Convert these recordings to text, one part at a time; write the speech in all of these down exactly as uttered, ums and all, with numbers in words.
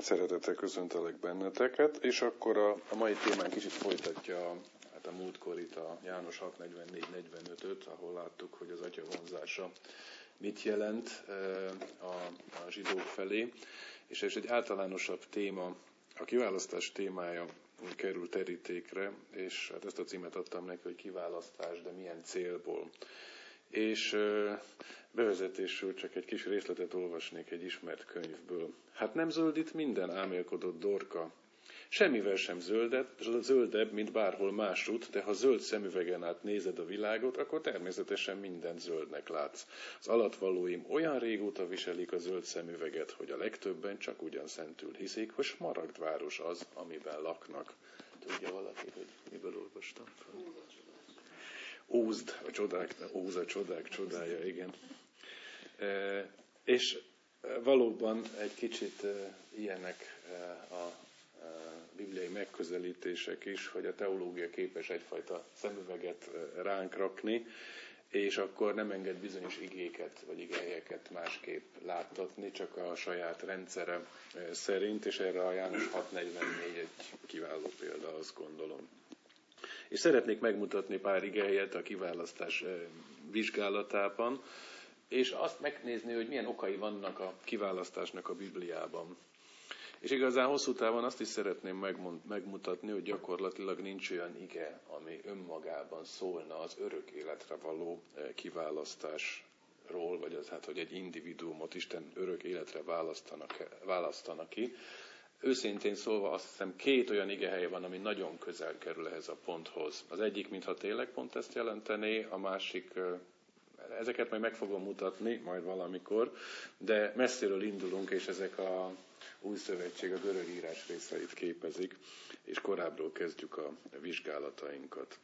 Szeretettel köszöntelek benneteket, és akkor a, a mai témán kicsit folytatja a, hát a múltkorit, a János hat negyvennégy negyvenötöt, ahol láttuk, hogy az atya vonzása mit jelent a, a zsidók felé, és ez egy általánosabb téma, a kiválasztás témája kerül terítékre, és hát ezt a címet adtam neki, hogy kiválasztás, de milyen célból. És bevezetésül csak egy kis részletet olvasnék egy ismert könyvből. Hát nem zöld itt minden, ámélkodott Dorka. Semmivel sem zöldet, zöldebb, mint bárhol másút, de ha zöld szemüvegen át nézed a világot, akkor természetesen mindent zöldnek látsz. Az alattvalóim olyan régóta viselik a zöld szemüveget, hogy a legtöbben csak ugyan szentül hiszik, hogy Smaragdváros az, amiben laknak. Tudja valaki, hogy miből olvastam fel? Ózd, a csodák, Óz a csodák csodája, igen. E, és valóban egy kicsit e, ilyenek e, a e, bibliai megközelítések is, hogy a teológia képes egyfajta szemüveget e, ránk rakni, és akkor nem enged bizonyos igéket vagy igehelyeket másképp láttatni, csak a saját rendszere e, szerint, és erre a János hat negyvennégy egy kiváló példa, azt gondolom. És szeretnék megmutatni pár igehelyet a kiválasztás vizsgálatában, és azt megnézni, hogy milyen okai vannak a kiválasztásnak a Bibliában. És igazán hosszú távon azt is szeretném megmutatni, hogy gyakorlatilag nincs olyan ige, ami önmagában szólna az örök életre való kiválasztásról, vagy az, hát, hogy egy individuumot Isten örök életre választanak ki. Őszintén szólva azt hiszem két olyan igehely van, ami nagyon közel kerül ehhez a ponthoz. Az egyik, mintha tényleg pont ezt jelentené, a másik, ezeket majd meg fogom mutatni, majd valamikor, de messziről indulunk, és ezek a új szövetség, a görög írás részeit képezik, és korábbról kezdjük a vizsgálatainkat.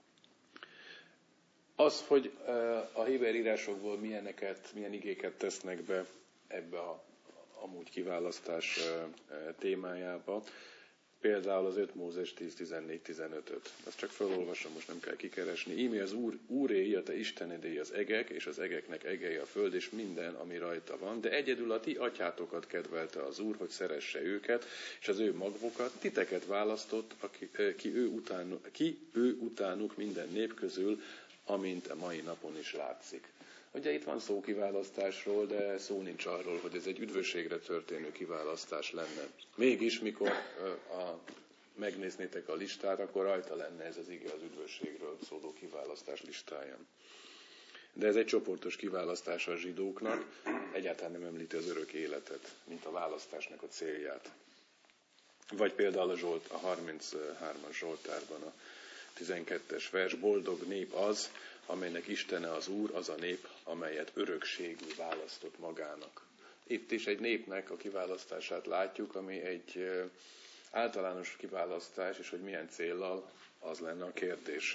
Az, hogy a héber írásokból milyeneket, milyen igéket tesznek be ebbe a amúgy kiválasztás témájába. Például az öt Mózes tíz tizennégy tizenötöt. Ezt csak felolvasom, most nem kell kikeresni. Íme az Úr, Úré, a te Istenedé az egek, és az egeknek egei a föld, és minden, ami rajta van. De egyedül a ti atyátokat kedvelte az Úr, hogy szeresse őket, és az ő magvokat. Titeket választott, aki, ki, ő utánuk, ki ő utánuk minden nép közül, amint a mai napon is látszik. Ugye itt van szó kiválasztásról, de szó nincs arról, hogy ez egy üdvösségre történő kiválasztás lenne. Mégis, mikor a, megnéznétek a listát, akkor rajta lenne ez az ige az üdvösségről szóló kiválasztás listáján. De ez egy csoportos kiválasztás a zsidóknak, egyáltalán nem említi az örök életet, mint a választásnak a célját. Vagy például a, Zsolt, a harminchármas Zsoltárban a tizenkettes vers, boldog nép az, amelynek Istene az Úr, az a nép, amelyet örökségül választott magának. Itt is egy népnek a kiválasztását látjuk, ami egy általános kiválasztás, és hogy milyen céllal, az lenne a kérdés.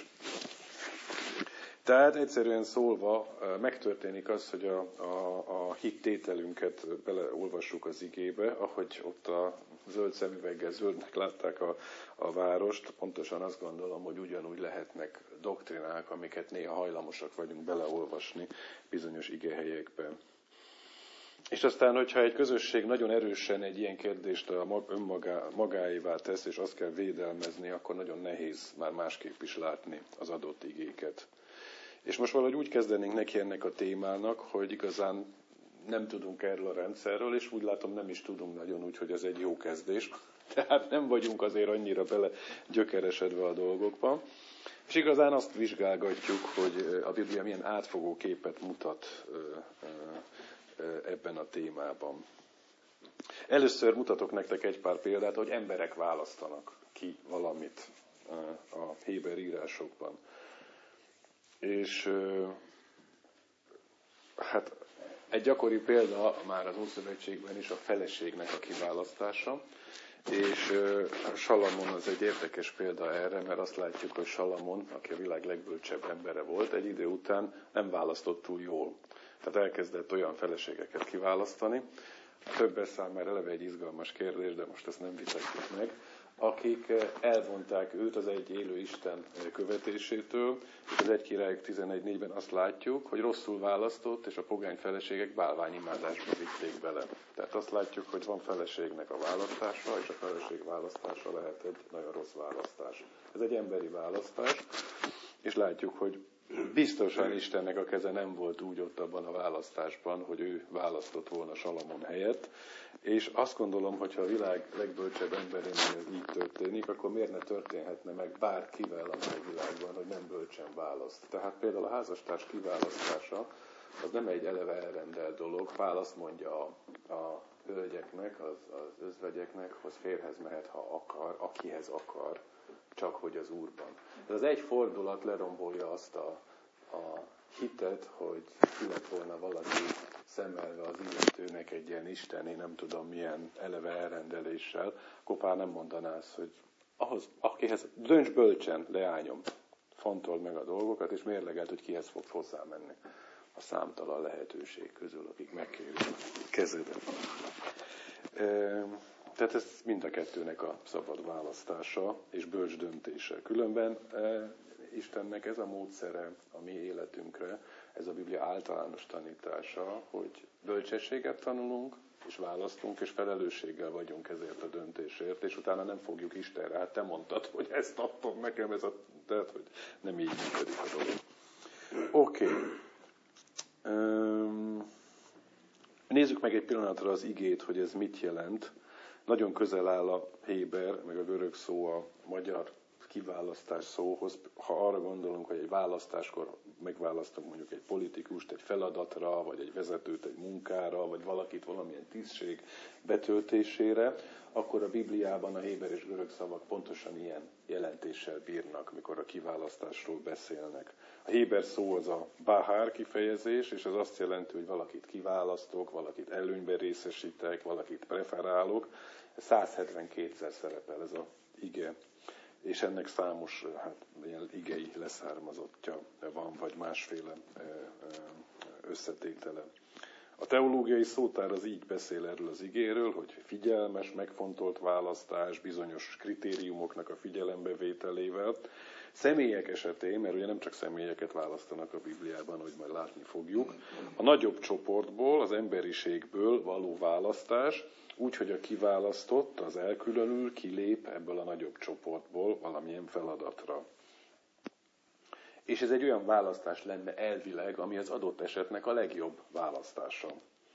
Tehát egyszerűen szólva megtörténik az, hogy a, a, a hittételünket beleolvassuk az igébe, ahogy ott a zöld szemüveggel zöldnek látták a, a várost, pontosan azt gondolom, hogy ugyanúgy lehetnek doktrinák, amiket néha hajlamosak vagyunk beleolvasni bizonyos igehelyekben. És aztán, hogyha egy közösség nagyon erősen egy ilyen kérdést a önmagá, magáévá tesz, és azt kell védelmezni, akkor nagyon nehéz már másképp is látni az adott igéket. És most valahogy úgy kezdenénk neki ennek a témának, hogy igazán nem tudunk erről a rendszerről, és úgy látom nem is tudunk nagyon úgy, hogy ez egy jó kezdés. Tehát nem vagyunk azért annyira bele gyökeresedve a dolgokban. És igazán azt vizsgálgatjuk, hogy a Biblia milyen átfogó képet mutat ebben a témában. Először mutatok nektek egy pár példát, hogy emberek választanak ki valamit a héber írásokban. És hát egy gyakori példa már az Ószövetségben is a feleségnek a kiválasztása, és Salamon az egy érdekes példa erre, mert azt látjuk, hogy Salamon, aki a világ legbölcsebb embere volt, egy idő után nem választott túl jól. Tehát elkezdett olyan feleségeket kiválasztani. A többes számára eleve egy izgalmas kérdés, de most ezt nem vitatjuk meg, akik elvonták őt az egy élő Isten követésétől, és az egy Királyok tizenegy négyben azt látjuk, hogy rosszul választott, és a pogány feleségek bálványimádásba vitték bele. Tehát azt látjuk, hogy van feleségnek a választása, és a feleség választása lehet egy nagyon rossz választás. Ez egy emberi választás, és látjuk, hogy biztosan Istennek a keze nem volt úgy ott abban a választásban, hogy ő választott volna Salamon helyett, és azt gondolom, hogyha a világ legbölcsebb emberénél ez így történik, akkor miért ne történhetne meg bárkivel a mai világban, hogy nem bölcsen választ. Tehát például a házastárs kiválasztása az nem egy eleve elrendelt dolog. Pál azt mondja a, a hölgyeknek, az, az özvegyeknek, hogy férhez mehet, ha akar, akihez akar, csak hogy az Úrban. Ez az egy fordulat lerombolja azt a, a hitet, hogy ki lett volna valaki szemelve az illetőnek egy ilyen isteni, nem tudom milyen eleve elrendeléssel, akkor Pál nem mondaná azt, hogy ahhoz, akihez dönts bölcsen, leányom, fontold meg a dolgokat, és mérlegelt, hogy kihez fog hozzámenni a számtalan lehetőség közül, akik megkérik a kezedet. Tehát ez mind a kettőnek a szabad választása és bölcs döntése. Különben e, Istennek ez a módszere a mi életünkre, ez a Biblia általános tanítása, hogy bölcsességet tanulunk, és választunk, és felelősséggel vagyunk ezért a döntésért, és utána nem fogjuk Istenre. Hát te mondtad, hogy ezt adtad nekem, ez a... tehát, hogy nem így működik a dolog. Oké. Okay. Um, nézzük meg egy pillanatra az igét, hogy ez mit jelent. Nagyon közel áll a héber, meg a görög szó a magyar kiválasztás szóhoz. Ha arra gondolunk, hogy egy választáskor megválasztunk mondjuk egy politikust egy feladatra, vagy egy vezetőt egy munkára, vagy valakit valamilyen tisztség betöltésére, akkor a Bibliában a héber és görög szavak pontosan ilyen jelentéssel bírnak, mikor a kiválasztásról beszélnek. A héber szó az a bahár kifejezés, és ez azt jelenti, hogy valakit kiválasztok, valakit előnyben részesítek, valakit preferálok. száz hetvenkétszer szerepel ez a ige, és ennek számos hát, ilyen igei leszármazottja van, vagy másféle összetétele. A teológiai szótár az így beszél erről az igéről, hogy figyelmes, megfontolt választás, bizonyos kritériumoknak a figyelembevételével. Személyek esetén, mert ugye nem csak személyeket választanak a Bibliában, hogy majd látni fogjuk, a nagyobb csoportból, az emberiségből való választás, úgy, hogy a kiválasztott, az elkülönül, kilép ebből a nagyobb csoportból valamilyen feladatra. És ez egy olyan választás lenne elvileg, ami az adott esetnek a legjobb választása.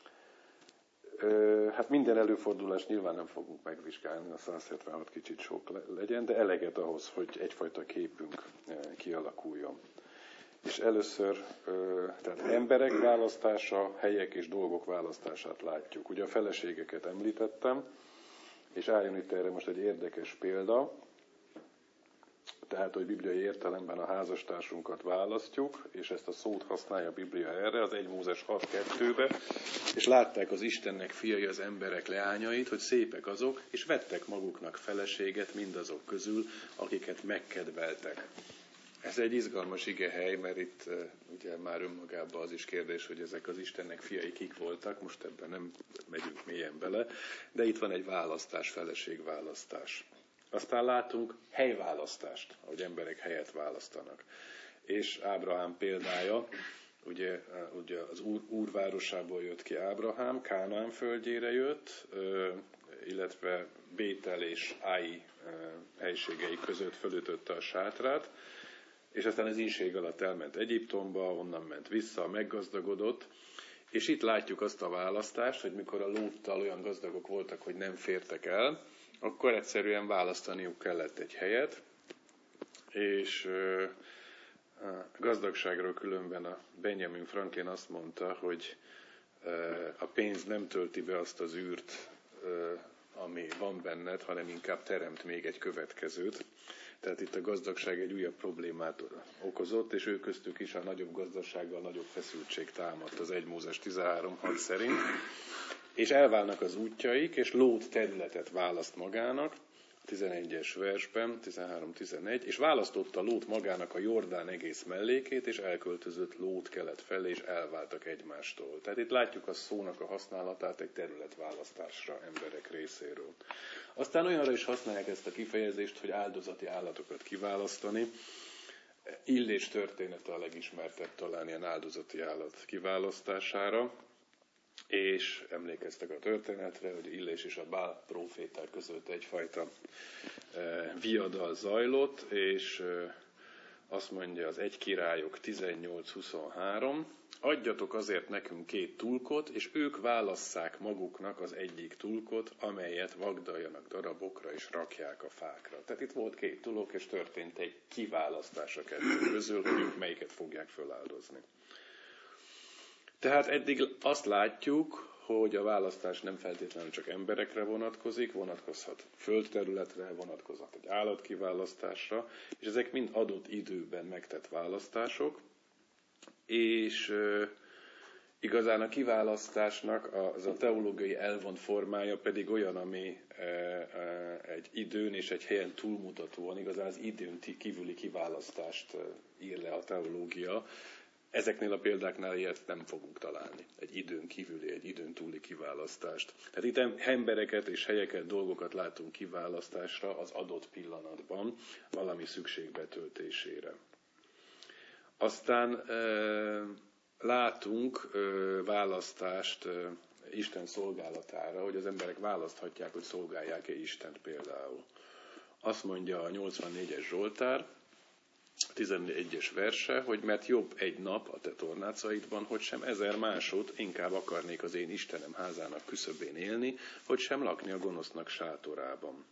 Hát minden előfordulást nyilván nem fogunk megvizsgálni, a száz hetvenhat kicsit sok legyen, de eleget ahhoz, hogy egyfajta képünk kialakuljon. És először tehát emberek választása, helyek és dolgok választását látjuk. Ugye a feleségeket említettem, és álljon itt erre most egy érdekes példa. Tehát, hogy bibliai értelemben a házastársunkat választjuk, és ezt a szót használja a Biblia erre, az egy Mózes hat kettőbe, és látták az Istennek fiai az emberek leányait, hogy szépek azok, és vettek maguknak feleséget mindazok közül, akiket megkedveltek. Ez egy izgalmas igehely, mert itt ugye már önmagában az is kérdés, hogy ezek az Istennek fiai kik voltak, most ebben nem megyünk mélyen bele, de itt van egy választás, feleségválasztás. Aztán látunk helyválasztást, ahogy emberek helyet választanak. És Ábrahám példája, ugye, ugye az úr, úrvárosából jött ki Ábrahám, Kánaán földjére jött, illetve Bétel és Ái helységei között fölütötte a sátrát, és aztán az ínség alatt elment Egyiptomba, onnan ment vissza, meggazdagodott, és itt látjuk azt a választást, hogy mikor a Lóttal olyan gazdagok voltak, hogy nem fértek el, akkor egyszerűen választaniuk kellett egy helyet, és a gazdagságról különben a Benjamin Franklin azt mondta, hogy a pénz nem tölti be azt az űrt, ami van benned, hanem inkább teremt még egy következőt. Tehát itt a gazdagság egy újabb problémát okozott, és ő köztük is a nagyobb gazdasággal nagyobb feszültség támadt az egy Mózes tizenhárom hat szerint. És elválnak az útjaik, és Lót területet választ magának, tizenegyes versben, tizenhárom tizenegy, és választotta Lót magának a Jordán egész mellékét, és elköltözött Lót kelet felé, és elváltak egymástól. Tehát itt látjuk a szónak a használatát egy területválasztásra emberek részéről. Aztán olyanra is használják ezt a kifejezést, hogy áldozati állatokat kiválasztani. Illés története a legismertebb talán ilyen áldozati állat kiválasztására, és emlékeztek a történetre, hogy Illés és a Bál próféták között egyfajta viadal zajlott, és azt mondja az egy Királyok tizennyolc huszonhárom, adjatok azért nekünk két tulkot, és ők válasszák maguknak az egyik tulkot, amelyet vagdaljanak darabokra, és rakják a fákra. Tehát itt volt két tulok, és történt egy kiválasztás a kettő közül, hogy ők melyiket fogják föláldozni. Tehát eddig azt látjuk, hogy a választás nem feltétlenül csak emberekre vonatkozik, vonatkozhat földterületre, vonatkozhat egy állatkiválasztásra, és ezek mind adott időben megtett választások, és e, igazán a kiválasztásnak az a teológiai elvont formája pedig olyan, ami e, e, egy időn és egy helyen túlmutatóan, igazán az időn kívüli kiválasztást ír le a teológia. Ezeknél a példáknál ilyet nem fogunk találni. Egy időn kívüli, egy időn túli kiválasztást. Tehát itt embereket és helyeket, dolgokat látunk kiválasztásra az adott pillanatban, valami szükség betöltésére. Aztán e, látunk e, választást e, Isten szolgálatára, hogy az emberek választhatják, hogy szolgálják-e Istent például. Azt mondja a nyolcvannégyes Zsoltár, tizenegyes verse, hogy mert jobb egy nap a te tornácaidban, hogy sem ezer másod, inkább akarnék az én Istenem házának küszöbén élni, hogy sem lakni a gonosznak sátorában.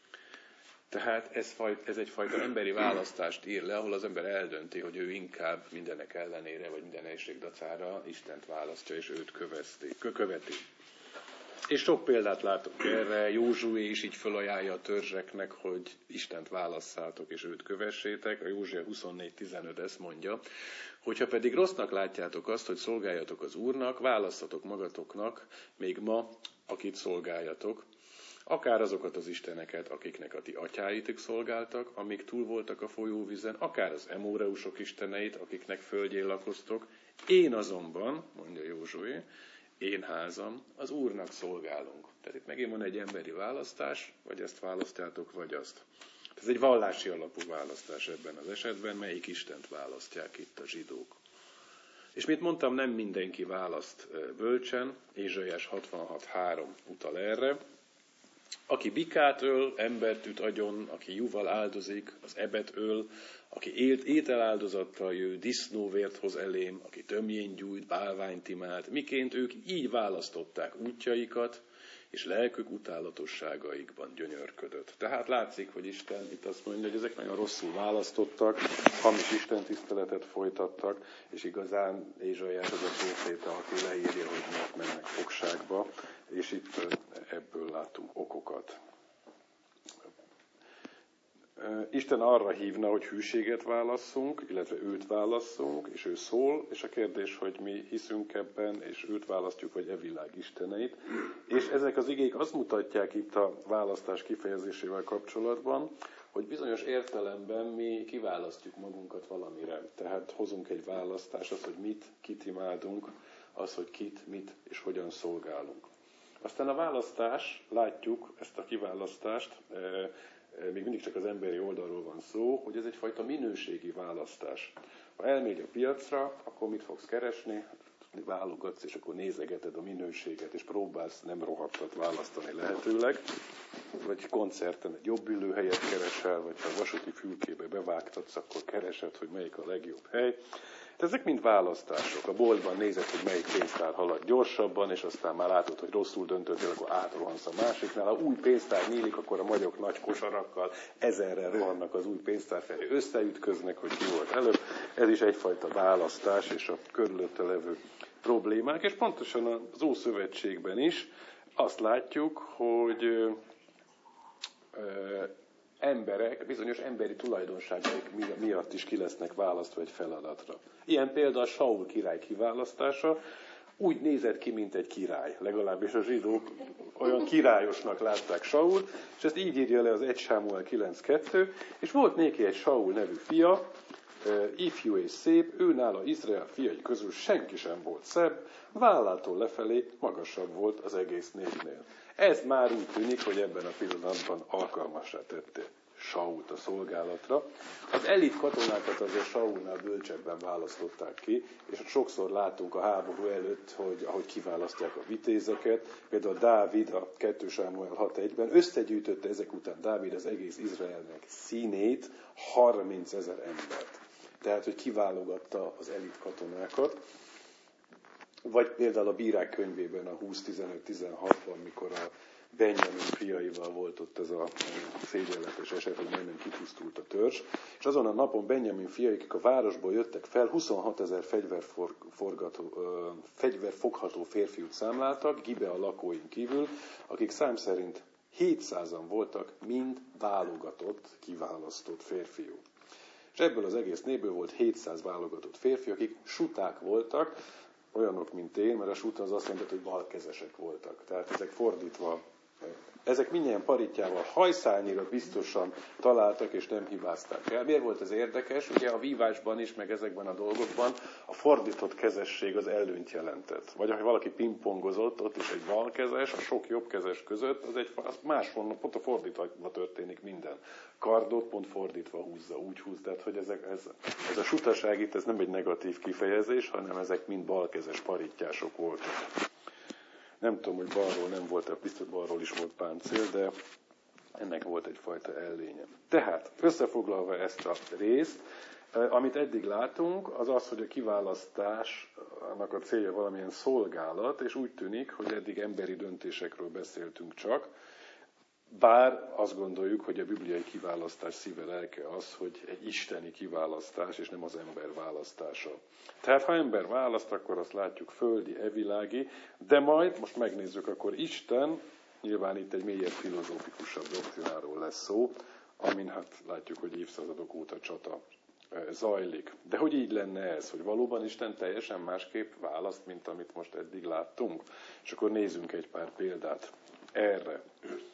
Tehát ez, fajt, ez egyfajta emberi választást ír le, ahol az ember eldönti, hogy ő inkább mindenek ellenére, vagy minden nehézség dacára Istent választja, és őt köveszti, követi. És sok példát látok erre, Józsué is így felajánlja a törzseknek, hogy Istent válasszátok és őt kövessétek. A Józsué huszonnégy tizenöt ezt mondja, hogyha pedig rossznak látjátok azt, hogy szolgáljatok az Úrnak, választatok magatoknak még ma, akit szolgáljatok, akár azokat az isteneket, akiknek a ti atyáitok szolgáltak, amíg túl voltak a folyóvízen, akár az emóreusok isteneit, akiknek földjén lakoztok. Én azonban, mondja Józsué, én házam, az Úrnak szolgálunk. Tehát itt megint van egy emberi választás, vagy ezt választjátok, vagy azt. Ez egy vallási alapú választás ebben az esetben, melyik Istent választják itt a zsidók. És mint mondtam, nem mindenki választ bölcsen, Ézsaiás hatvanhat három utal erre. Aki bikát öl, embert üt agyon, aki juhval áldozik, az ebet öl, aki élt ételáldozattal jő, disznóvért hoz elém, aki tömjén gyújt, bálványt imád, miként ők így választották útjaikat, és lelkük utálatosságaikban gyönyörködött. Tehát látszik, hogy Isten itt azt mondja, hogy ezek nagyon rosszul választottak, hamis istentiszteletet folytattak, és igazán Ézsaiás az a próféta, aki leírja, hogy miért mennek fogságba, és itt ebből látunk okokat. Isten arra hívna, hogy hűséget válasszunk, illetve őt válasszunk, és ő szól, és a kérdés, hogy mi hiszünk ebben, és őt választjuk, vagy e világ isteneit. És ezek az igék azt mutatják itt a választás kifejezésével kapcsolatban, hogy bizonyos értelemben mi kiválasztjuk magunkat valamire. Tehát hozunk egy választást, az, hogy mit, kit imádunk, az, hogy kit, mit és hogyan szolgálunk. Aztán a választás, látjuk ezt a kiválasztást, még mindig csak az emberi oldalról van szó, hogy ez egyfajta minőségi választás. Ha elmégy a piacra, akkor mit fogsz keresni? Válogatsz, és akkor nézegeted a minőséget, és próbálsz nem rohadtat választani lehetőleg. Vagy koncerten egy jobb ülőhelyet keresel, vagy ha a vasúti fülkébe bevágtatsz, akkor keresed, hogy melyik a legjobb hely. De ezek mind választások. A boltban nézed, hogy melyik pénztár halad gyorsabban, és aztán már látod, hogy rosszul döntöttél, akkor átrohansz a másiknál. Ha új pénztár nyílik, akkor a magyarok nagy kosarakkal ezerrel rohannak az új pénztár felé, összeütköznek, hogy ki volt előbb. Ez is egyfajta választás, és a körülötte levő problémák. És pontosan az Ószövetségben is azt látjuk, hogy ö, ö, emberek, bizonyos emberi tulajdonságaik miatt is ki lesznek választva egy feladatra. Ilyen például a Saul király kiválasztása. úgy nézett ki, mint egy király. Legalábbis a zsidók olyan királyosnak látták Sault, és ezt így írja le az egy Sámuel kilenc kettő, és volt néki egy Saul nevű fia, ifjú és szép, ő nála Izrael fiai közül senki sem volt szebb, vállától lefelé magasabb volt az egész népnél. Ez már úgy tűnik, hogy ebben a pillanatban alkalmassá tette Sault a szolgálatra. Az elit katonákat azért Saulnál bölcsebben választották ki, és sokszor látunk a háború előtt, hogy ahogy kiválasztják a vitézeket, például Dávid a kettő Sámuel hat egyben összegyűjtötte ezek után Dávid az egész Izraelnek színét, harmincezer embert. Tehát, hogy kiválogatta az elit katonákat. Vagy például a Bírák könyvében a húsz tizenöt tizenhatban, mikor a Benjamin fiaival volt ott ez a szégyenletes eset, hogy majdnem kipusztult a törzs. És azon a napon Benjamin fiai, akik a városból jöttek fel, huszonhatezer fegyverfogható férfiút számláltak, Gibea lakóin kívül, akik szám szerint hétszázan voltak, mind válogatott, kiválasztott férfiú. És ebből az egész népből volt hétszáz válogatott férfi, akik suták voltak, olyanok, mint én, mert a suta az azt jelenti, hogy balkezesek voltak. Tehát ezek fordítva, ezek mindjárt paritjával hajszálnyira biztosan találtak, és nem hibázták el. Miért volt ez érdekes? Ugye a vívásban is, meg ezekben a dolgokban a fordított kezesség az előnyt jelentett. Vagy ha valaki pingpongozott, ott is egy balkezes, a sok jobbkezes között, az egy az máshonnan, pont a fordítva történik minden. Kardot pont fordítva húzza, úgy húz, tehát hogy ezek, ez, ez a sutaság itt, ez nem egy negatív kifejezés, hanem ezek mind balkezes parittyások voltak. Nem tudom, hogy balról nem volt, biztos balról is volt páncél, de ennek volt egyfajta ellénye. Tehát, összefoglalva ezt a részt, amit eddig látunk, az az, hogy a kiválasztásnak a célja valamilyen szolgálat, és úgy tűnik, hogy eddig emberi döntésekről beszéltünk csak, bár azt gondoljuk, hogy a bibliai kiválasztás szíve lelke az, hogy egy isteni kiválasztás, és nem az ember választása. Tehát ha ember választ, akkor azt látjuk földi, evilági, de majd, most megnézzük, akkor Isten, nyilván itt egy mélyebb filozófikusabb doktrináról lesz szó, amin hát látjuk, hogy évszázadok óta csata zajlik. De hogy így lenne ez, hogy valóban Isten teljesen másképp választ, mint amit most eddig láttunk? És akkor nézzünk egy pár példát erre.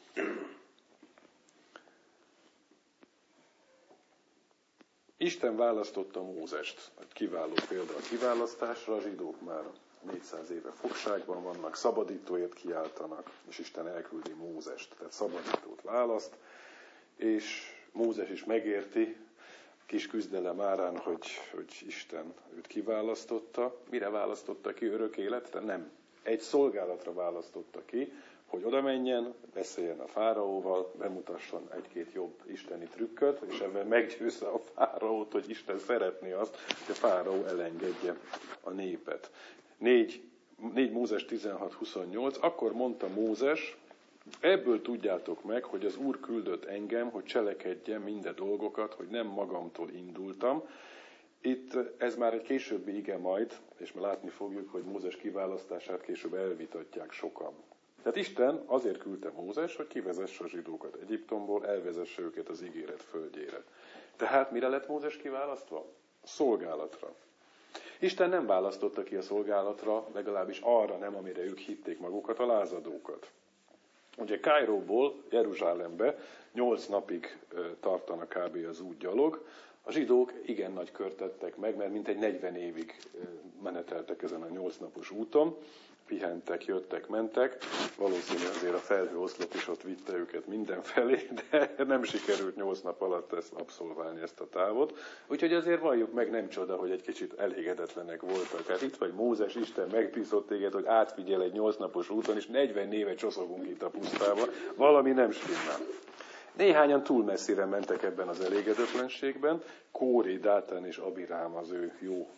Isten választotta Mózest. Kiváló példa a kiválasztásra, a zsidók már négyszáz éve fogságban vannak, szabadítóért kiáltanak, és Isten elküldi Mózest, tehát szabadítót választ, és Mózes is megérti, kis küzdelem árán, hogy, hogy Isten őt kiválasztotta. Mire választotta ki? Örök életre? Nem. Egy szolgálatra választotta ki, hogy oda menjen, beszéljen a fáraóval, bemutasson egy-két jobb isteni trükköt, és ebben meggyőzze a fáraót, hogy Isten szeretné azt, hogy a fáraó elengedje a népet. négy Mózes tizenhat huszonnyolc, akkor mondta Mózes, ebből tudjátok meg, hogy az Úr küldött engem, hogy cselekedjem minden dolgokat, hogy nem magamtól indultam. Itt ez már egy későbbi ige majd, és már látni fogjuk, hogy Mózes kiválasztását később elvitatják sokan. Tehát Isten azért küldte Mózes, hogy kivezesse a zsidókat Egyiptomból, elvezesse őket az ígéret földjére. Tehát mire lett Mózes kiválasztva? Szolgálatra. Isten nem választotta ki a szolgálatra, legalábbis arra nem, amire ők hitték magukat, a lázadókat. Ugye Kairóból Jeruzsálembe nyolc napig tartana kb. Az út gyalog. A zsidók igen nagy kört tettek meg, mert mintegy negyven évig meneteltek ezen a nyolc napos úton. Pihentek, jöttek, mentek. Valószínűleg azért a felhőoszlop is ott vitte őket mindenfelé, de nem sikerült nyolc nap alatt ezt abszolválni, ezt a távot. Úgyhogy azért valljuk meg, nem csoda, hogy egy kicsit elégedetlenek voltak. Hát itt vagy Mózes, Isten megbízott téged, hogy átfigyel egy nyolc napos úton, és negyven éve csoszogunk itt a pusztába. Valami nem stimmel. Néhányan túl messzire mentek ebben az elégedetlenségben. Kóré, Dátán és Abirám az ő jó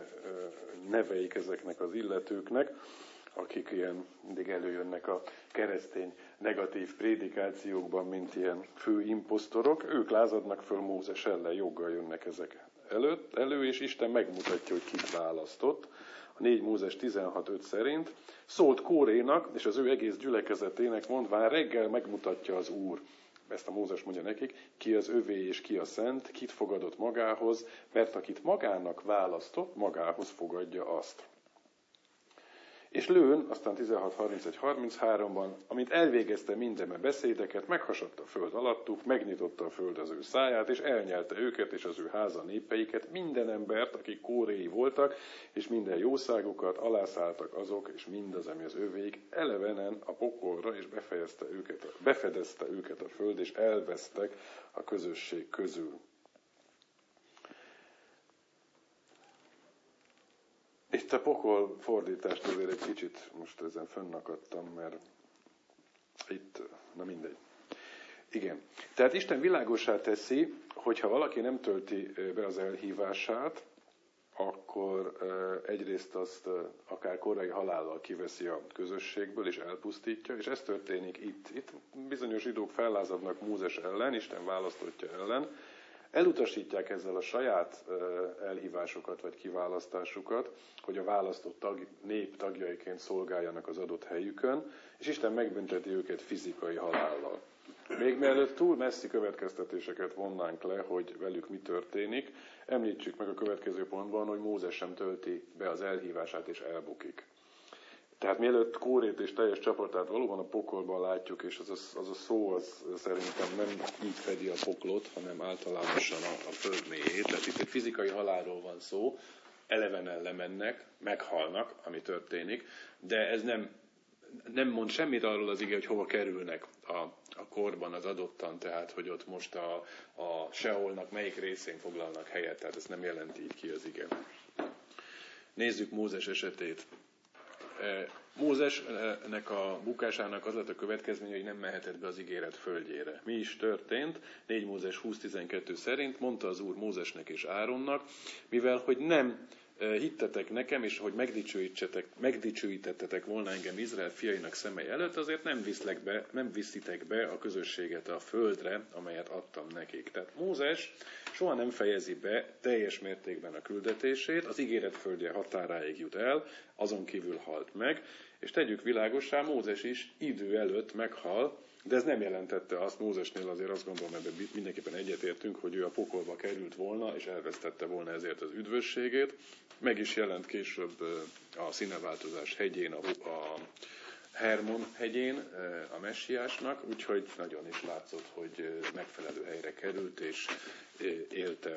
neveik ezeknek az illetőknek, akik ilyen mindig előjönnek a keresztény negatív prédikációkban, mint ilyen fő imposztorok. Ők lázadnak föl Mózes ellen, joggal jönnek ezek előtt, elő, és Isten megmutatja, hogy kit választott. A négy Mózes tizenhat öt szerint szólt Kórénak és az ő egész gyülekezetének, mondván, reggel megmutatja az Úr. Ezt a Mózes mondja nekik, ki az övé és ki a szent, kit fogadott magához, mert akit magának választott, magához fogadja azt. És lőn, aztán tizenhat harmincegy harminchárom-ban, amint elvégezte minden beszédeket, meghasadta a föld alattuk, megnyitotta a föld az ő száját, és elnyelte őket és az ő háza népeiket, minden embert, akik kóréi voltak, és minden jószágukat, alászálltak azok, és mindaz, ami az övék, elevenen a pokolra, és befejezte őket, befedezte őket a föld, és elvesztek a közösség közül. Itt a pokol fordítást azért egy kicsit most ezen fönnakadtam, mert itt, na mindegy. Igen. Tehát Isten világossá teszi, hogyha valaki nem tölti be az elhívását, akkor egyrészt azt akár korai halállal kiveszi a közösségből, és elpusztítja, és ez történik itt. Itt bizonyos zsidók fellázadnak Mózes ellen, Isten választottja ellen, elutasítják ezzel a saját elhívásukat vagy kiválasztásukat, hogy a választott tag, nép tagjaiként szolgáljanak az adott helyükön, és Isten megbünteti őket fizikai halállal. Még mielőtt túl messzi következtetéseket vonnánk le, hogy velük mi történik, említsük meg a következő pontban, hogy Mózes sem tölti be az elhívását és elbukik. Tehát mielőtt Kórét és teljes csapatát valóban a pokolban látjuk, és az a, az a szó az szerintem nem így fedi a poklot, hanem általánosan a, a föld mélyét. Tehát itt egy fizikai halálról van szó, elevenen lemennek, meghalnak, ami történik, de ez nem, nem mond semmit arról az ige, hogy hova kerülnek a, a korban az adottan, tehát hogy ott most a, a Seolnak melyik részén foglalnak helyet, tehát ez nem jelenti így ki az ige. Nézzük Mózes esetét. Mózesnek a bukásának az lett a következménye, hogy nem mehetett be az ígéret földjére. Mi is történt? négy Mózes húsz tizenkettő szerint mondta az Úr Mózesnek és Áronnak, mivel hogy nem hittetek nekem, és hogy megdicsőítettetek volna engem Izrael fiainak szemei előtt, azért nem viszlek be, nem viszitek be a közösséget a földre, amelyet adtam nekik. Tehát Mózes soha nem fejezi be teljes mértékben a küldetését, az ígéret földje határáig jut el, azon kívül halt meg, és tegyük világossá, Mózes is idő előtt meghal, de ez nem jelentette azt, Mózesnél azért azt gondolom, ebben mindenképpen egyetértünk, hogy ő a pokolba került volna, és elvesztette volna ezért az üdvösségét. Meg is jelent később a színeváltozás hegyén, a, a Hermon hegyén a messiásnak, úgyhogy nagyon is látszott, hogy megfelelő helyre került, és élte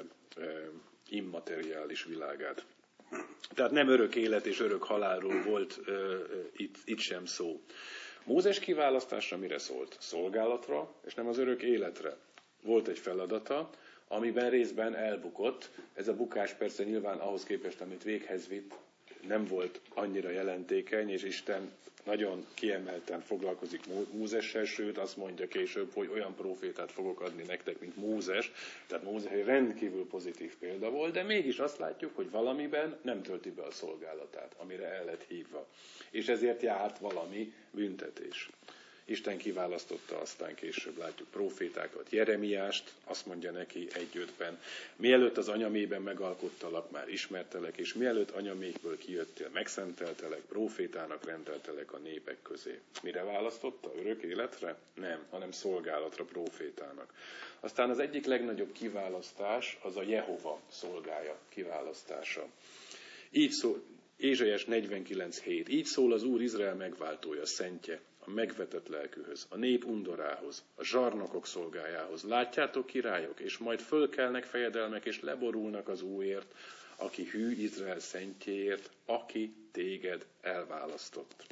immateriális világát. Tehát nem örök élet és örök halálról volt itt, itt sem szó. Mózes kiválasztásra mire szólt? Szolgálatra, és nem az örök életre. Volt egy feladata, amiben részben elbukott. Ez a bukás persze nyilván ahhoz képest, amit véghez vitt, nem volt annyira jelentékeny, és Isten nagyon kiemelten foglalkozik Mózessel, sőt azt mondja később, hogy olyan prófétát fogok adni nektek, mint Mózes. Tehát Mózes egy rendkívül pozitív példa volt, de mégis azt látjuk, hogy valamiben nem tölti be a szolgálatát, amire el lett hívva. És ezért járt valami büntetés. Isten kiválasztotta, aztán később látjuk prófétákat, Jeremiást, azt mondja neki egy ötben, mielőtt az anyamében megalkottalak, már ismertelek, és mielőtt anyamékből kijöttél, megszenteltelek, prófétának rendeltelek a népek közé. Mire választotta? Örök életre? Nem, hanem szolgálatra, prófétának. Aztán az egyik legnagyobb kiválasztás az a Jehova szolgája kiválasztása. Így szól, Ézsaiás negyvenkilenc hét. Így szól az Úr Izrael megváltója, szentje, a megvetett lelkűhöz, a nép undorához, a zsarnokok szolgájához. Látjátok, királyok, és majd fölkelnek fejedelmek, és leborulnak az Úrért, aki hű Izrael szentjéért, aki téged elválasztott.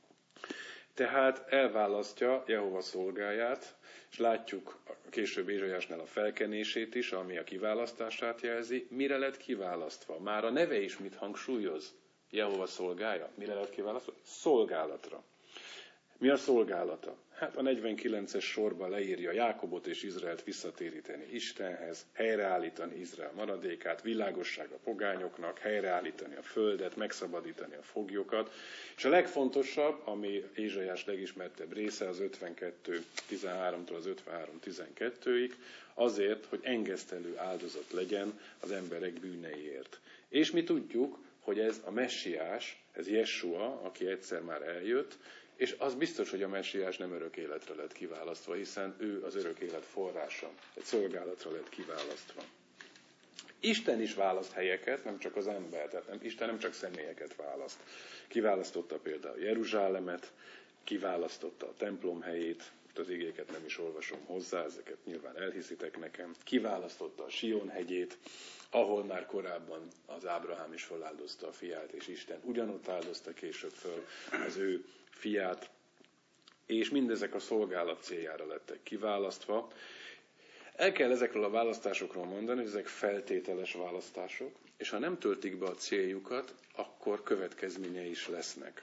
Tehát elválasztja Jehova szolgáját, és látjuk később Ézsaiásnál a felkenését is, ami a kiválasztását jelzi. Mire lett kiválasztva? Már a neve is mit hangsúlyoz? Jehova szolgája. Mire lett kiválasztva? Szolgálatra. Mi a szolgálata? Hát a negyvenkilences sorban leírja Jákobot és Izraelt visszatéríteni Istenhez, helyreállítani Izrael maradékát, világosság a pogányoknak, helyreállítani a földet, megszabadítani a foglyokat. És a legfontosabb, ami Ézsaiás legismertebb része, az ötvenkettő tizenháromtól az ötvenhárom tizenkettőig, azért, hogy engesztelő áldozat legyen az emberek bűneiért. És mi tudjuk, hogy ez a messiás, ez Jessua, aki egyszer már eljött, és az biztos, hogy a messiás nem örök életre lett kiválasztva, hiszen ő az örök élet forrása, egy szolgálatra lett kiválasztva. Isten is választ helyeket, nem csak az ember, tehát nem, Isten nem csak személyeket választ. Kiválasztotta például Jeruzsálemet, kiválasztotta a templom helyét, az igéket nem is olvasom hozzá, ezeket nyilván elhiszitek nekem. Kiválasztotta a Sion hegyét, ahol már korábban az Ábrahám is feláldozta a fiát, és Isten ugyanott áldozta később föl az ő fiát, és mindezek a szolgálat céljára lettek kiválasztva. El kell ezekről a választásokról mondani, hogy ezek feltételes választások, és ha nem töltik be a céljukat, akkor következményei is lesznek.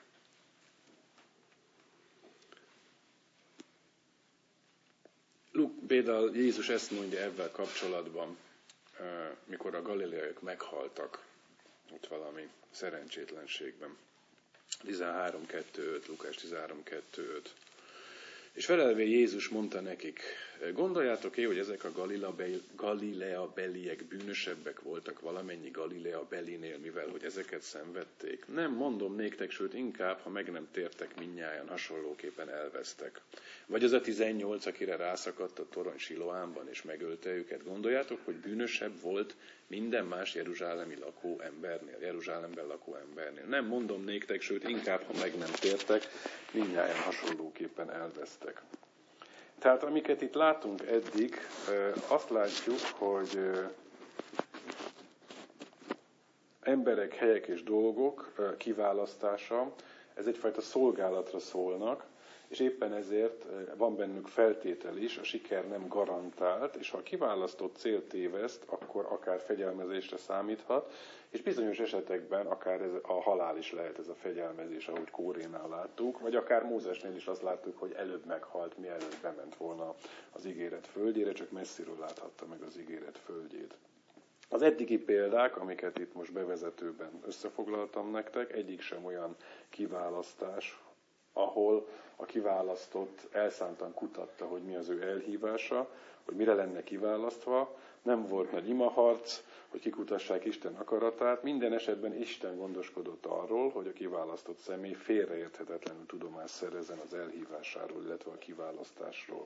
Például Jézus ezt mondja ebben kapcsolatban, mikor a galileaiak meghaltak, ott valami szerencsétlenségben. tizenhárom kettő öt, Lukás tizenhárom kettő öt. És felelve Jézus mondta nekik, gondoljátok-e, hogy ezek a Galilea beliek bűnösebbek voltak valamennyi Galilea belinél, mivel hogy ezeket szenvedték? Nem, mondom néktek, sőt inkább, ha meg nem tértek, mindnyájan hasonlóképpen elvesztek. Vagy az a tizennyolc, akire rászakadt a torony Siloánban, és megölte őket. Gondoljátok, hogy bűnösebb volt minden más jeruzsálemi lakó embernél, Jeruzsálemben lakó embernél. Nem, mondom néktek, sőt inkább, ha meg nem tértek, mindnyájan hasonlóképpen elvesztek. Tehát amiket itt látunk eddig, azt látjuk, hogy emberek, helyek és dolgok kiválasztása, ez egyfajta szolgálatra szólnak, és éppen ezért van bennük feltétel is, a siker nem garantált, és ha a kiválasztott cél téveszt, akkor akár fegyelmezésre számíthat, és bizonyos esetekben akár ez a halál is lehet ez a fegyelmezés, ahogy Kórénál láttuk, vagy akár Mózesnél is azt láttuk, hogy előbb meghalt, mielőtt bement volna az ígéret földjére, csak messziről láthatta meg az ígéret földjét. Az eddigi példák, amiket itt most bevezetőben összefoglaltam nektek, egyik sem olyan kiválasztás, ahol a kiválasztott elszántan kutatta, hogy mi az ő elhívása, hogy mire lenne kiválasztva. Nem volt nagy imaharc, hogy kikutassák Isten akaratát. Minden esetben Isten gondoskodott arról, hogy a kiválasztott személy félreérthetetlenül tudomást szerezzen az elhívásáról, illetve a kiválasztásról.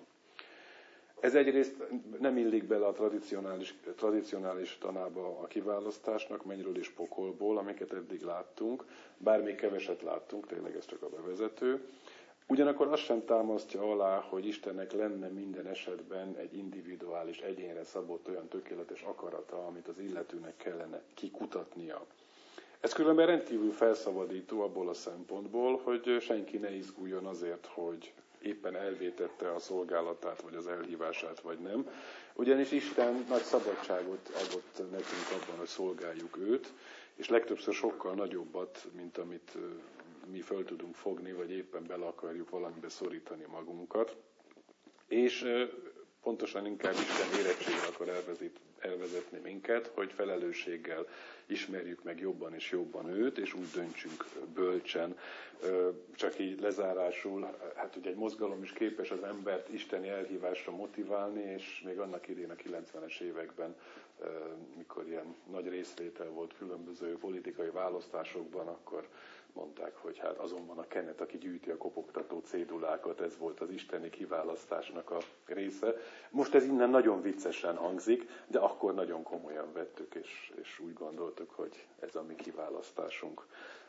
Ez egyrészt nem illik bele a tradicionális, tradicionális tanába a kiválasztásnak, mennyről és pokolból, amiket eddig láttunk, bár még keveset láttunk, tényleg ez csak a bevezető. Ugyanakkor azt sem támasztja alá, hogy Istennek lenne minden esetben egy individuális, egyénre szabott olyan tökéletes akarata, amit az illetőnek kellene kikutatnia. Ez különben rendkívül felszabadító abból a szempontból, hogy senki ne izguljon azért, hogy éppen elvétette a szolgálatát, vagy az elhívását, vagy nem. Ugyanis Isten nagy szabadságot adott nekünk abban, hogy szolgáljuk őt, és legtöbbször sokkal nagyobbat, mint amit mi föl tudunk fogni, vagy éppen bele akarjuk valamibe szorítani magunkat. És pontosan inkább Isten érettségre akar elvezetni minket, hogy felelősséggel ismerjük meg jobban és jobban őt, és úgy döntsünk bölcsen. Csak így lezárásul, hát ugye egy mozgalom is képes az embert isteni elhívásra motiválni, és még annak idén a kilencvenes években, mikor ilyen nagy részvétel volt különböző politikai választásokban, akkor mondták, hogy hát azonban a kenet, aki gyűjti a kopogtató cédulákat, ez volt az isteni kiválasztásnak a része. Most ez innen nagyon viccesen hangzik, de akkor nagyon komolyan vettük, és, és úgy gondoltuk, hogy ez a mi kiválasztásunk.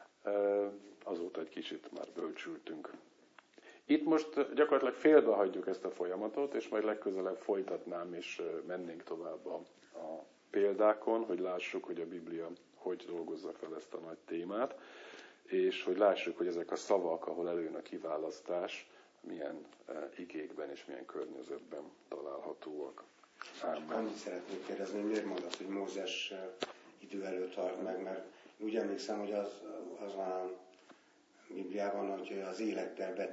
Azóta egy kicsit már bölcsültünk. Itt most gyakorlatilag félbehagyjuk ezt a folyamatot, és majd legközelebb folytatnám, és mennénk tovább a, a példákon, hogy lássuk, hogy a Biblia hogy dolgozza fel ezt a nagy témát, és hogy lássuk, hogy ezek a szavak, ahol előjön a kiválasztás, milyen igékben és milyen környezetben találhatóak. Ámen. Annyit szeretnék kérdezni, hogy miért mondod, hogy Mózes idő előtt halt meg, mert úgy emlékszem, hogy az, az van a Bibliában, hogy az élettel